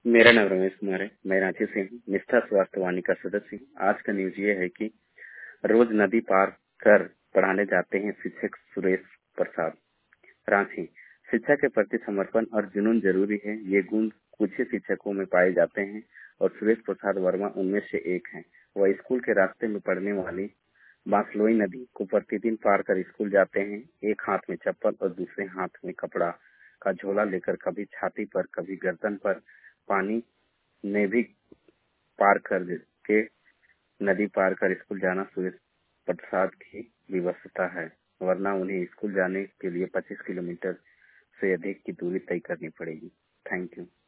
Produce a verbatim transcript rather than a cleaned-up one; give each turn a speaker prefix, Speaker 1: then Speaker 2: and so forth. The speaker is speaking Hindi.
Speaker 1: मेरा नाम रमेश कुमार है। मैं रांची से हूँ, निष्ठा स्वास्थ्य वाणी का सदस्य हूँ। आज का न्यूज ये है कि रोज नदी पार कर पढ़ाने जाते हैं शिक्षक सुरेश प्रसाद। रांची, शिक्षा के प्रति समर्पण और जुनून जरूरी है। ये गुण कुछ ही शिक्षकों में पाए जाते हैं और सुरेश प्रसाद वर्मा उनमें से एक हैं। वह स्कूल के रास्ते में पड़ने वाली बांसलोई नदी को प्रतिदिन पार कर स्कूल जाते हैं। एक हाथ में चप्पल और दूसरे हाथ में कपड़ा का झोला लेकर कभी छाती पर कभी गर्दन पर पानी में भी पार कर के नदी पार कर स्कूल जाना सुरेश प्रसाद की विवशता है, वरना उन्हें स्कूल जाने के लिए पच्चीस किलोमीटर से अधिक की दूरी तय करनी पड़ेगी। Thank you.